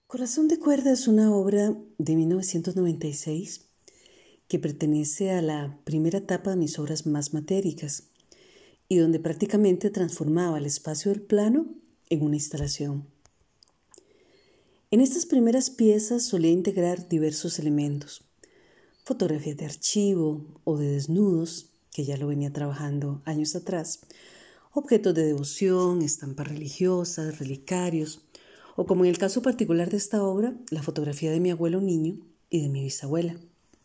Corazón de cuerda es una obra de 1996 que pertenece a la primera etapa de mis obras más matéricas y donde prácticamente transformaba el espacio del plano en una instalación. En estas primeras piezas solía integrar diversos elementos, fotografías de archivo o de desnudos, que ya lo venía trabajando años atrás, objetos de devoción, estampas religiosas, relicarios, o como en el caso particular de esta obra, la fotografía de mi abuelo niño y de mi bisabuela.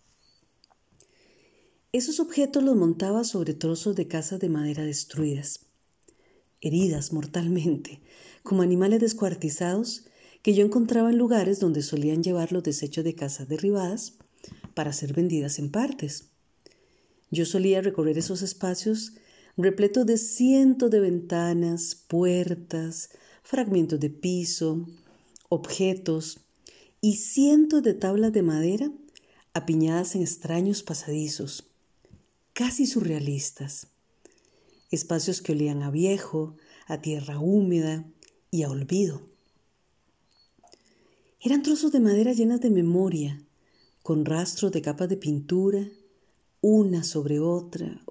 Esos objetos los montaba sobre trozos de casas de madera destruidas, heridas mortalmente, como animales descuartizados que yo encontraba en lugares donde solían llevar los desechos de casas derribadas para ser vendidas en partes. Yo solía recorrer esos espacios repletos de cientos de ventanas, puertas, fragmentos de piso, objetos y cientos de tablas de madera apiñadas en extraños pasadizos, casi surrealistas. Espacios que olían a viejo, a tierra húmeda y a olvido. Eran trozos de madera llenas de memoria, con rastros de capas de pintura, una sobre otra,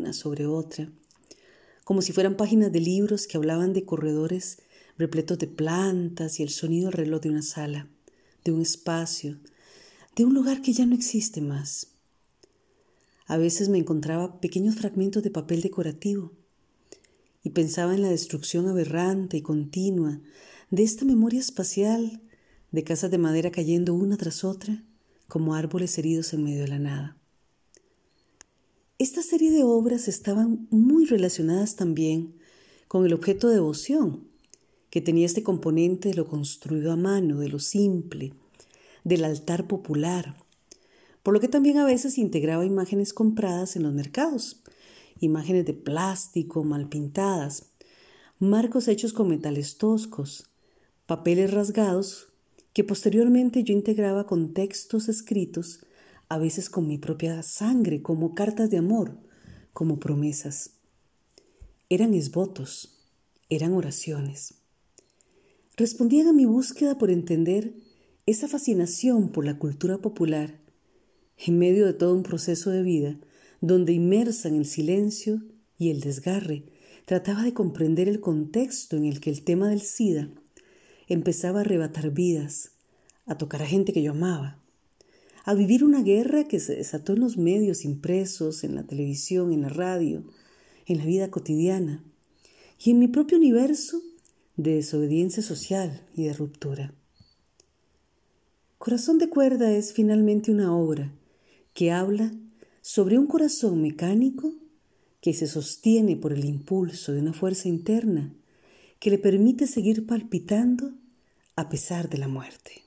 como si fueran páginas de libros que hablaban de corredores repletos de plantas y el sonido del reloj de una sala, de un espacio, de un lugar que ya no existe más. A veces me encontraba pequeños fragmentos de papel decorativo y pensaba en la destrucción aberrante y continua de esta memoria espacial de casas de madera cayendo una tras otra como árboles heridos en medio de la nada. Esta serie de obras estaban muy relacionadas también con el objeto de devoción, que tenía este componente de lo construido a mano, de lo simple, del altar popular, por lo que también a veces integraba imágenes compradas en los mercados, imágenes de plástico mal pintadas, marcos hechos con metales toscos, papeles rasgados que posteriormente yo integraba con textos escritos, a veces con mi propia sangre, como cartas de amor, como promesas. Eran esvotos, eran oraciones. Respondían a mi búsqueda por entender esa fascinación por la cultura popular en medio de todo un proceso de vida donde inmersa en el silencio y el desgarre trataba de comprender el contexto en el que el tema del SIDA empezaba a arrebatar vidas, a tocar a gente que yo amaba, a vivir una guerra que se desató en los medios impresos, en la televisión, en la radio, en la vida cotidiana y en mi propio universo de desobediencia social y de ruptura. Corazón de cuerda es finalmente una obra que habla sobre un corazón mecánico que se sostiene por el impulso de una fuerza interna que le permite seguir palpitando a pesar de la muerte.